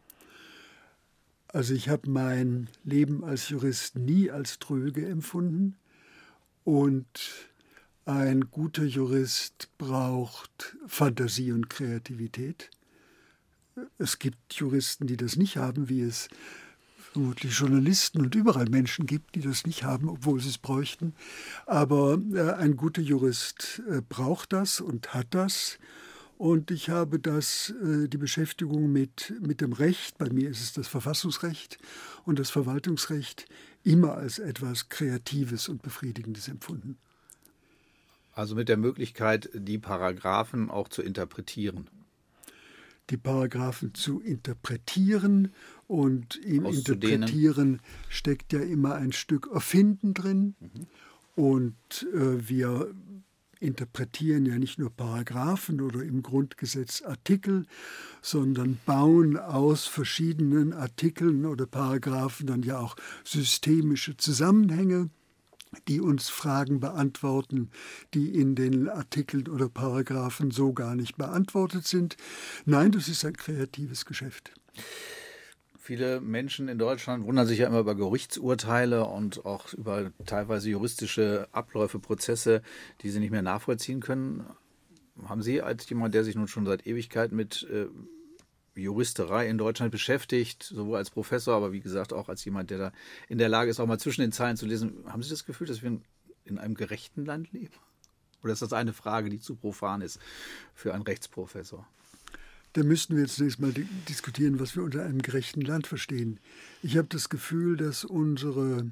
Also ich habe mein Leben als Jurist nie als dröge empfunden und ein guter Jurist braucht Fantasie und Kreativität. Es gibt Juristen, die das nicht haben, wie es vermutlich Journalisten und überall Menschen gibt, die das nicht haben, obwohl sie es bräuchten. Aber ein guter Jurist braucht das und hat das. Und ich habe die Beschäftigung mit dem Recht, bei mir ist es das Verfassungsrecht und das Verwaltungsrecht, immer als etwas Kreatives und Befriedigendes empfunden. Also mit der Möglichkeit, die Paragraphen auch zu interpretieren. Die Paragraphen zu interpretieren, und im Interpretieren steckt ja immer ein Stück Erfinden drin. Und wir interpretieren ja nicht nur Paragraphen oder im Grundgesetz Artikel, sondern bauen aus verschiedenen Artikeln oder Paragraphen dann ja auch systemische Zusammenhänge, die uns Fragen beantworten, die in den Artikeln oder Paragraphen so gar nicht beantwortet sind. Nein, das ist ein kreatives Geschäft. Viele Menschen in Deutschland wundern sich ja immer über Gerichtsurteile und auch über teilweise juristische Abläufe, Prozesse, die sie nicht mehr nachvollziehen können. Haben Sie als jemand, der sich nun schon seit Ewigkeit mit Juristerei in Deutschland beschäftigt, sowohl als Professor, aber wie gesagt auch als jemand, der da in der Lage ist, auch mal zwischen den Zeilen zu lesen, haben Sie das Gefühl, dass wir in einem gerechten Land leben? Oder ist das eine Frage, die zu profan ist für einen Rechtsprofessor? Da müssten wir jetzt zunächst mal diskutieren, was wir unter einem gerechten Land verstehen. Ich habe das Gefühl, dass unsere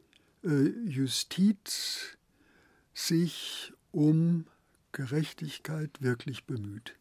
Justiz sich um Gerechtigkeit wirklich bemüht.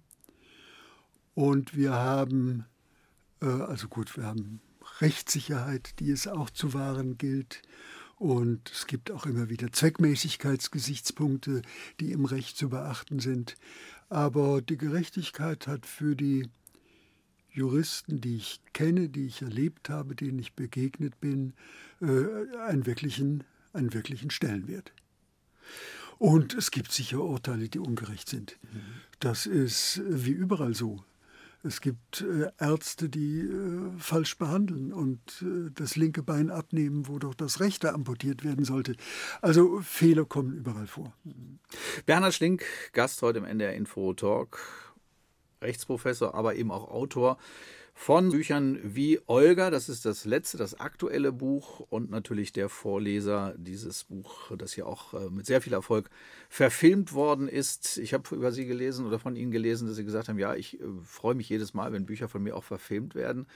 Und wir haben, wir haben Rechtssicherheit, die es auch zu wahren gilt. Und es gibt auch immer wieder Zweckmäßigkeitsgesichtspunkte, die im Recht zu beachten sind. Aber die Gerechtigkeit hat für die Juristen, die ich kenne, die ich erlebt habe, denen ich begegnet bin, einen wirklichen Stellenwert. Und es gibt sicher Urteile, die ungerecht sind. Das ist wie überall so. Es gibt Ärzte, die falsch behandeln und das linke Bein abnehmen, wo doch das rechte amputiert werden sollte. Also Fehler kommen überall vor. Bernhard Schlink, Gast heute im NDR Info Talk, Rechtsprofessor, aber eben auch Autor von Büchern wie Olga, das ist das letzte, das aktuelle Buch, und natürlich der Vorleser dieses Buch, das hier auch mit sehr viel Erfolg verfilmt worden ist. Ich habe über Sie gelesen oder von Ihnen gelesen, dass Sie gesagt haben, ja, ich freue mich jedes Mal, wenn Bücher von mir auch verfilmt werden.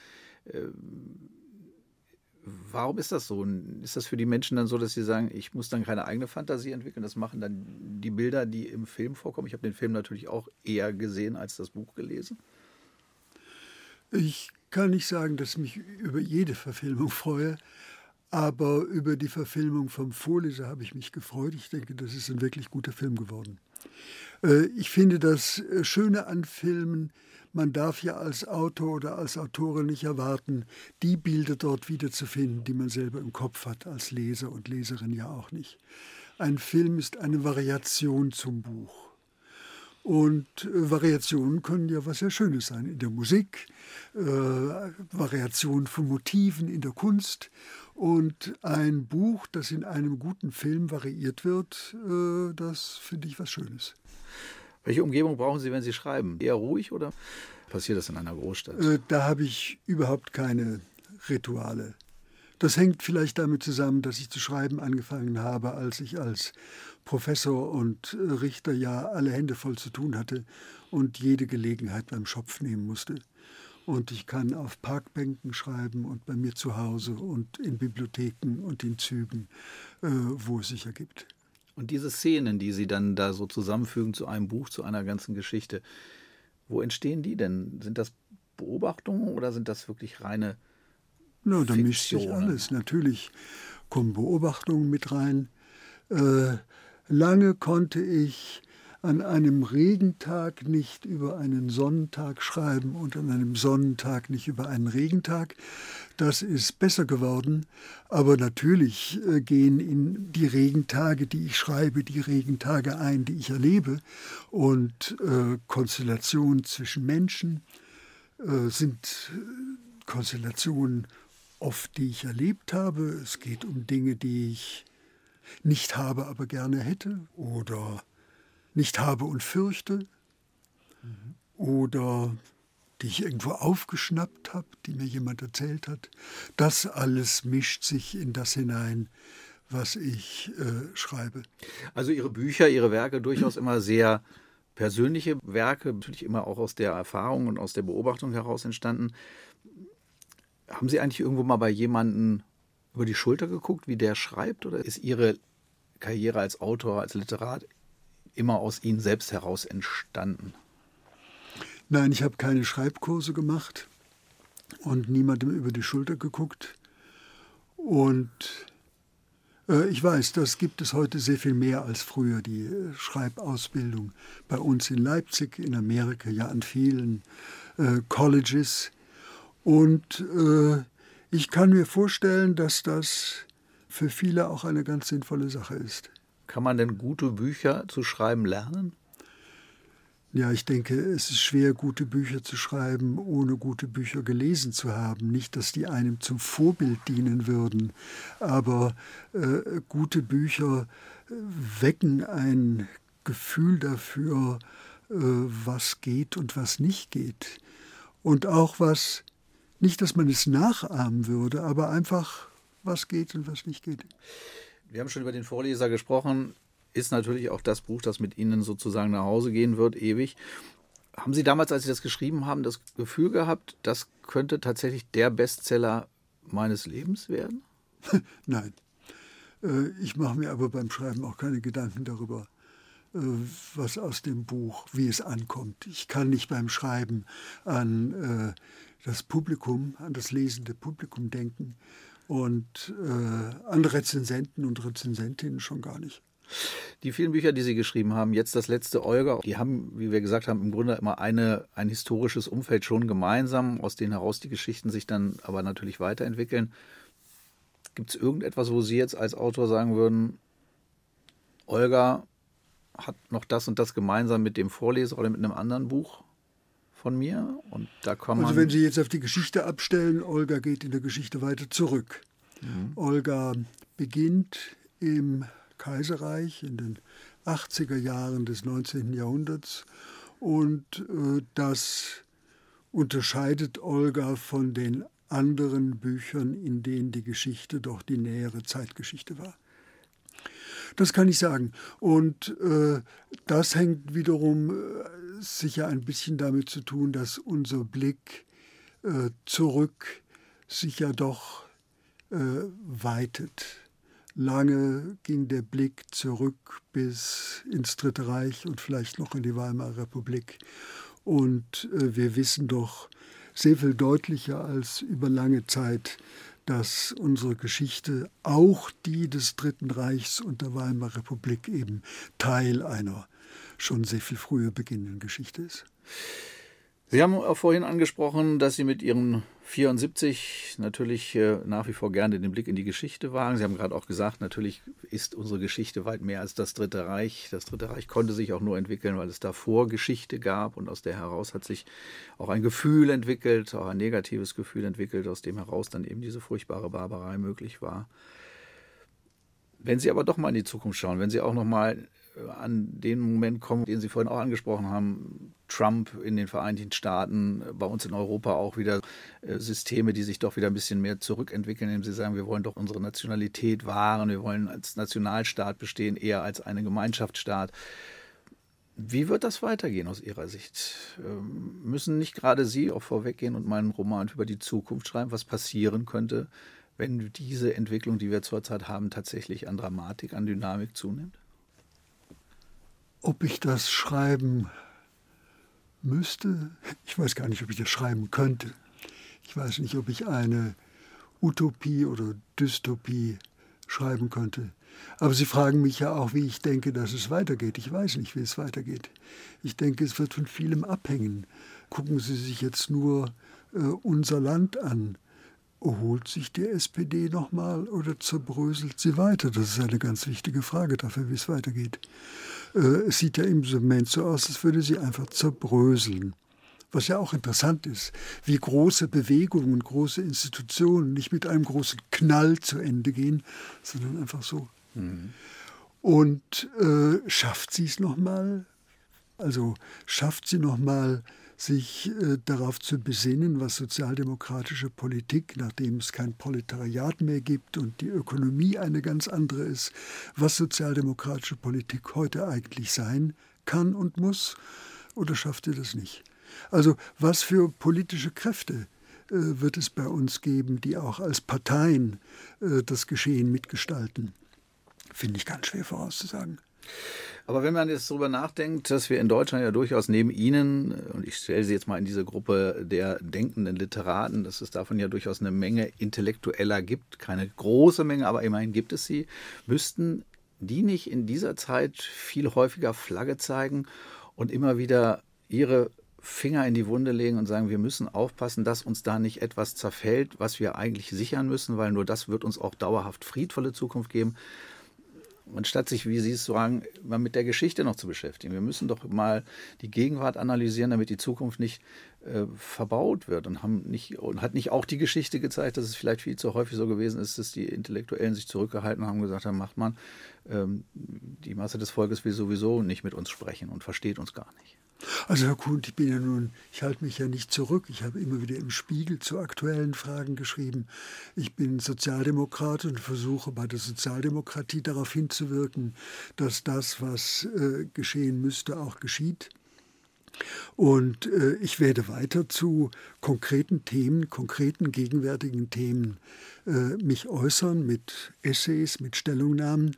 Warum ist das so? Ist das für die Menschen dann so, dass sie sagen, ich muss dann keine eigene Fantasie entwickeln, das machen dann die Bilder, die im Film vorkommen? Ich habe den Film natürlich auch eher gesehen als das Buch gelesen. Ich kann nicht sagen, dass ich mich über jede Verfilmung freue, aber über die Verfilmung vom Vorleser habe ich mich gefreut. Ich denke, das ist ein wirklich guter Film geworden. Ich finde das Schöne an Filmen, man darf ja als Autor oder als Autorin nicht erwarten, die Bilder dort wiederzufinden, die man selber im Kopf hat, als Leser und Leserin ja auch nicht. Ein Film ist eine Variation zum Buch. Und Variationen können ja was sehr Schönes sein in der Musik, Variationen von Motiven in der Kunst. Und ein Buch, das in einem guten Film variiert wird, das finde ich was Schönes. Welche Umgebung brauchen Sie, wenn Sie schreiben? Eher ruhig oder passiert das in einer Großstadt? Da habe ich überhaupt keine Rituale. Das hängt vielleicht damit zusammen, dass ich zu schreiben angefangen habe, als ich als Professor und Richter ja alle Hände voll zu tun hatte und jede Gelegenheit beim Schopf nehmen musste. Und ich kann auf Parkbänken schreiben und bei mir zu Hause und in Bibliotheken und in Zügen, wo es sich ergibt. Und diese Szenen, die Sie dann da so zusammenfügen zu einem Buch, zu einer ganzen Geschichte, wo entstehen die denn? Sind das Beobachtungen oder sind das wirklich reine Na, da mischt sich Fiktionen? alles. Natürlich kommen Beobachtungen mit rein. Lange konnte ich an einem Regentag nicht über einen Sonnentag schreiben und an einem Sonnentag nicht über einen Regentag. Das ist besser geworden, aber natürlich gehen in die Regentage, die ich schreibe, die Regentage ein, die ich erlebe. Und Konstellationen zwischen Menschen sind Konstellationen oft, die ich erlebt habe. Es geht um Dinge, die ich nicht habe, aber gerne hätte oder nicht habe und fürchte oder die ich irgendwo aufgeschnappt habe, die mir jemand erzählt hat. Das alles mischt sich in das hinein, was ich schreibe. Also Ihre Bücher, Ihre Werke durchaus immer sehr persönliche Werke, natürlich immer auch aus der Erfahrung und aus der Beobachtung heraus entstanden. Haben Sie eigentlich irgendwo mal bei jemandem über die Schulter geguckt, wie der schreibt? Oder ist Ihre Karriere als Autor, als Literat immer aus Ihnen selbst heraus entstanden? Nein, ich habe keine Schreibkurse gemacht und niemandem über die Schulter geguckt. Und ich weiß, das gibt es heute sehr viel mehr als früher, die Schreibausbildung. Bei uns in Leipzig, in Amerika, ja an vielen Colleges. Und ich kann mir vorstellen, dass das für viele auch eine ganz sinnvolle Sache ist. Kann man denn gute Bücher zu schreiben lernen? Ja, ich denke, es ist schwer, gute Bücher zu schreiben, ohne gute Bücher gelesen zu haben. Nicht, dass die einem zum Vorbild dienen würden, aber gute Bücher wecken ein Gefühl dafür, was geht und was nicht geht. Und auch was, nicht, dass man es nachahmen würde, aber einfach, was geht und was nicht geht. Wir haben schon über den Vorleser gesprochen. Ist natürlich auch das Buch, das mit Ihnen sozusagen nach Hause gehen wird, ewig. Haben Sie damals, als Sie das geschrieben haben, das Gefühl gehabt, das könnte tatsächlich der Bestseller meines Lebens werden? Nein. Ich mache mir aber beim Schreiben auch keine Gedanken darüber, was aus dem Buch, wie es ankommt. Ich kann nicht beim Schreiben an das Publikum, an das lesende Publikum denken und an Rezensenten und Rezensentinnen schon gar nicht. Die vielen Bücher, die Sie geschrieben haben, jetzt das letzte Olga, die haben, wie wir gesagt haben, im Grunde immer ein historisches Umfeld schon gemeinsam, aus denen heraus die Geschichten sich dann aber natürlich weiterentwickeln. Gibt es irgendetwas, wo Sie jetzt als Autor sagen würden, Olga hat noch das und das gemeinsam mit dem Vorleser oder mit einem anderen Buch von mir? Und da kann man, also wenn Sie jetzt auf die Geschichte abstellen, Olga geht in der Geschichte weiter zurück. Olga beginnt im Kaiserreich in den 80er Jahren des 19. Jahrhunderts und das unterscheidet Olga von den anderen Büchern, in denen die Geschichte doch die nähere Zeitgeschichte war. Das kann ich sagen. Und das hängt wiederum sicher ein bisschen damit zu tun, dass unser Blick zurück sich ja doch weitet. Lange ging der Blick zurück bis ins Dritte Reich und vielleicht noch in die Weimarer Republik. Und wir wissen doch sehr viel deutlicher als über lange Zeit, dass unsere Geschichte, auch die des Dritten Reichs und der Weimarer Republik, eben Teil einer schon sehr viel früher beginnenden Geschichte ist. Sie haben auch vorhin angesprochen, dass Sie mit Ihren 74 natürlich nach wie vor gerne den Blick in die Geschichte wagen. Sie haben gerade auch gesagt, natürlich ist unsere Geschichte weit mehr als das Dritte Reich. Das Dritte Reich konnte sich auch nur entwickeln, weil es davor Geschichte gab und aus der heraus hat sich auch ein Gefühl entwickelt, auch ein negatives Gefühl entwickelt, aus dem heraus dann eben diese furchtbare Barbarei möglich war. Wenn Sie aber doch mal in die Zukunft schauen, wenn Sie auch noch mal an den Moment kommen, den Sie vorhin auch angesprochen haben, Trump in den Vereinigten Staaten, bei uns in Europa auch wieder Systeme, die sich doch wieder ein bisschen mehr zurückentwickeln, indem sie sagen, wir wollen doch unsere Nationalität wahren, wir wollen als Nationalstaat bestehen, eher als eine Gemeinschaftsstaat. Wie wird das weitergehen aus Ihrer Sicht? Müssen nicht gerade Sie auch vorweggehen und mal einen Roman über die Zukunft schreiben, was passieren könnte, wenn diese Entwicklung, die wir zurzeit haben, tatsächlich an Dramatik, an Dynamik zunimmt? Ob ich das schreiben müsste, ich weiß gar nicht, ob ich das schreiben könnte. Ich weiß nicht, ob ich eine Utopie oder Dystopie schreiben könnte. Aber Sie fragen mich ja auch, wie ich denke, dass es weitergeht. Ich weiß nicht, wie es weitergeht. Ich denke, es wird von vielem abhängen. Gucken Sie sich jetzt nur unser Land an. Erholt sich die SPD nochmal oder zerbröselt sie weiter? Das ist eine ganz wichtige Frage dafür, wie es weitergeht. Es sieht ja im Moment so aus, als würde sie einfach zerbröseln. Was ja auch interessant ist, wie große Bewegungen, große Institutionen nicht mit einem großen Knall zu Ende gehen, sondern einfach so. Mhm. Und schafft sie es nochmal? Also schafft sie nochmal, sich darauf zu besinnen, was sozialdemokratische Politik, nachdem es kein Proletariat mehr gibt und die Ökonomie eine ganz andere ist, was sozialdemokratische Politik heute eigentlich sein kann und muss, oder schafft sie das nicht? Also was für politische Kräfte wird es bei uns geben, die auch als Parteien das Geschehen mitgestalten? Finde ich ganz schwer vorauszusagen. Aber wenn man jetzt darüber nachdenkt, dass wir in Deutschland ja durchaus neben Ihnen, und ich stelle Sie jetzt mal in diese Gruppe der denkenden Literaten, dass es davon ja durchaus eine Menge Intellektueller gibt, keine große Menge, aber immerhin gibt es sie, müssten die nicht in dieser Zeit viel häufiger Flagge zeigen und immer wieder ihre Finger in die Wunde legen und sagen, wir müssen aufpassen, dass uns da nicht etwas zerfällt, was wir eigentlich sichern müssen, weil nur das wird uns auch dauerhaft friedvolle Zukunft geben. Anstatt sich, wie Sie es sagen, mal mit der Geschichte noch zu beschäftigen. Wir müssen doch mal die Gegenwart analysieren, damit die Zukunft nicht verbaut wird. Und hat nicht auch die Geschichte gezeigt, dass es vielleicht viel zu häufig so gewesen ist, dass die Intellektuellen sich zurückgehalten haben und gesagt haben, macht man, die Masse des Volkes will sowieso nicht mit uns sprechen und versteht uns gar nicht. Also Herr Kuhn, ich halte mich ja nicht zurück. Ich habe immer wieder im Spiegel zu aktuellen Fragen geschrieben. Ich bin Sozialdemokrat und versuche bei der Sozialdemokratie darauf hinzuwirken, dass das, was geschehen müsste, auch geschieht. Und ich werde weiter zu konkreten Themen, konkreten gegenwärtigen Themen mich äußern, mit Essays, mit Stellungnahmen.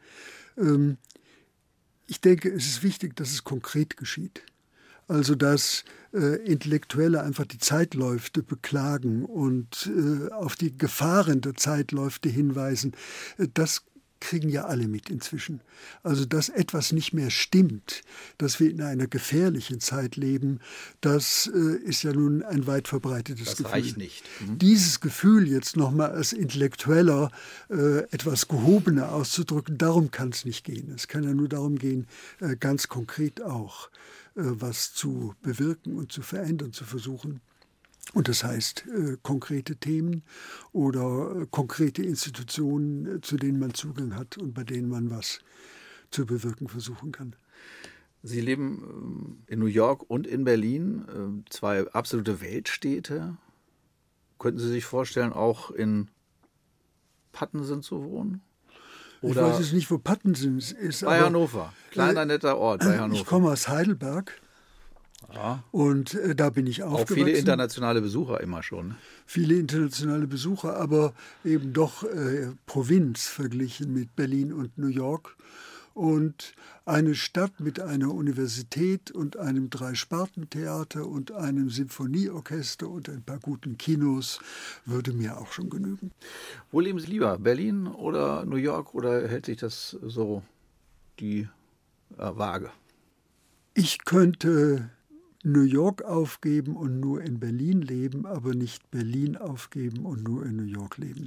Ich denke, es ist wichtig, dass es konkret geschieht. Also dass Intellektuelle einfach die Zeitläufte beklagen und auf die Gefahren der Zeitläufte hinweisen, das kriegen ja alle mit inzwischen. Also dass etwas nicht mehr stimmt, dass wir in einer gefährlichen Zeit leben, das ist ja nun ein weit verbreitetes Gefühl. Das reicht nicht. Mhm. Dieses Gefühl jetzt nochmal als Intellektueller etwas gehobener auszudrücken, darum kann es nicht gehen. Es kann ja nur darum gehen, ganz konkret auch was zu bewirken und zu verändern, zu versuchen. Und das heißt, konkrete Themen oder konkrete Institutionen, zu denen man Zugang hat und bei denen man was zu bewirken versuchen kann. Sie leben in New York und in Berlin, zwei absolute Weltstädte. Könnten Sie sich vorstellen, auch in Pattensen zu wohnen? Oder ich weiß jetzt nicht, wo Pattensen ist. Bei Hannover. Kleiner, netter Ort bei Hannover. Ich komme aus Heidelberg. Ja. Und da bin ich aufgewachsen. Auch viele internationale Besucher immer schon. Viele internationale Besucher, aber eben doch Provinz verglichen mit Berlin und New York. Und eine Stadt mit einer Universität und einem Drei-Sparten-Theater und einem Symphonieorchester und ein paar guten Kinos würde mir auch schon genügen. Wo leben Sie lieber, Berlin oder New York, oder hält sich das so die Waage? Ich könnte New York aufgeben und nur in Berlin leben, aber nicht Berlin aufgeben und nur in New York leben.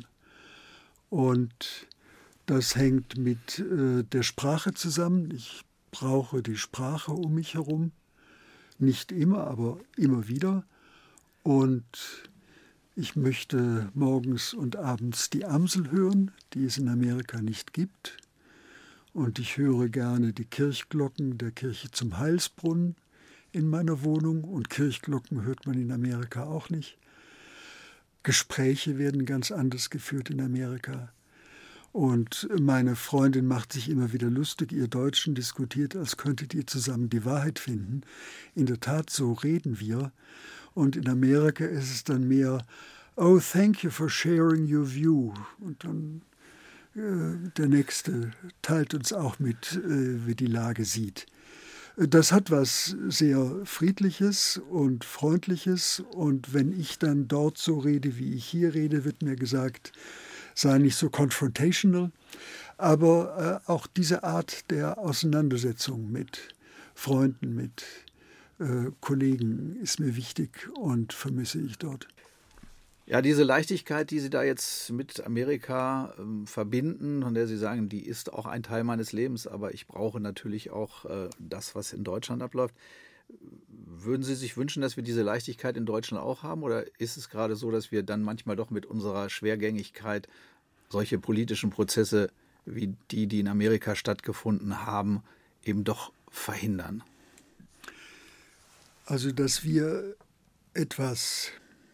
Und das hängt mit der Sprache zusammen. Ich brauche die Sprache um mich herum. Nicht immer, aber immer wieder. Und ich möchte morgens und abends die Amsel hören, die es in Amerika nicht gibt. Und ich höre gerne die Kirchglocken der Kirche zum Heilsbrunnen in meiner Wohnung. Und Kirchglocken hört man in Amerika auch nicht. Gespräche werden ganz anders geführt in Amerika. Und meine Freundin macht sich immer wieder lustig, ihr Deutschen diskutiert, als könntet ihr zusammen die Wahrheit finden. In der Tat, so reden wir. Und in Amerika ist es dann mehr, oh, thank you for sharing your view. Und dann der Nächste teilt uns auch mit, wie die Lage sieht. Das hat was sehr Friedliches und Freundliches. Und wenn ich dann dort so rede, wie ich hier rede, wird mir gesagt, sei nicht so confrontational. Aber auch diese Art der Auseinandersetzung mit Freunden, mit Kollegen ist mir wichtig und vermisse ich dort. Ja, diese Leichtigkeit, die Sie da jetzt mit Amerika verbinden, von der Sie sagen, die ist auch ein Teil meines Lebens, aber ich brauche natürlich auch das, was in Deutschland abläuft. Würden Sie sich wünschen, dass wir diese Leichtigkeit in Deutschland auch haben? Oder ist es gerade so, dass wir dann manchmal doch mit unserer Schwergängigkeit solche politischen Prozesse wie die in Amerika stattgefunden haben, eben doch verhindern? Also, dass wir etwas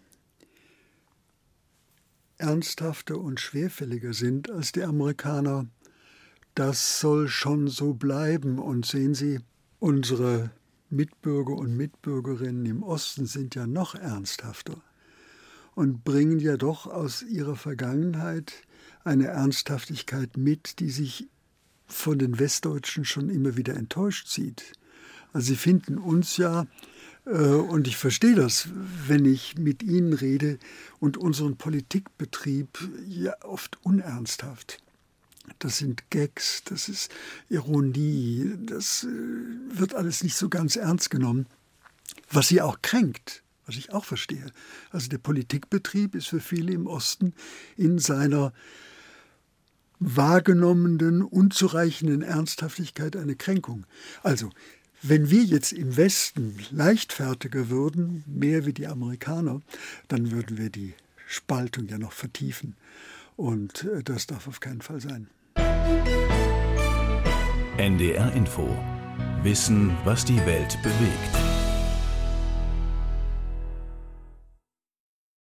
ernsthafter und schwerfälliger sind als die Amerikaner, das soll schon so bleiben. Und sehen Sie, unsere Mitbürger und Mitbürgerinnen im Osten sind ja noch ernsthafter und bringen ja doch aus ihrer Vergangenheit eine Ernsthaftigkeit mit, die sich von den Westdeutschen schon immer wieder enttäuscht sieht. Also sie finden uns ja, und ich verstehe das, wenn ich mit Ihnen rede, und unseren Politikbetrieb ja oft unernsthaft. Das sind Gags, das ist Ironie, das wird alles nicht so ganz ernst genommen, was sie auch kränkt, was ich auch verstehe. Also der Politikbetrieb ist für viele im Osten in seiner wahrgenommenen, unzureichenden Ernsthaftigkeit eine Kränkung. Also, wenn wir jetzt im Westen leichtfertiger würden, mehr wie die Amerikaner, dann würden wir die Spaltung ja noch vertiefen. Und das darf auf keinen Fall sein. NDR Info. Wissen, was die Welt bewegt.